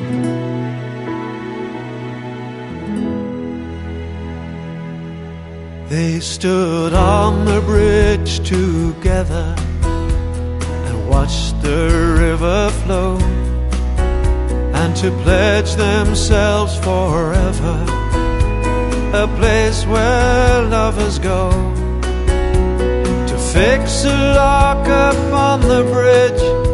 They stood on the bridge together and watched the river flow, and to pledge themselves forever, a place where lovers go, to fix a lock up on the bridge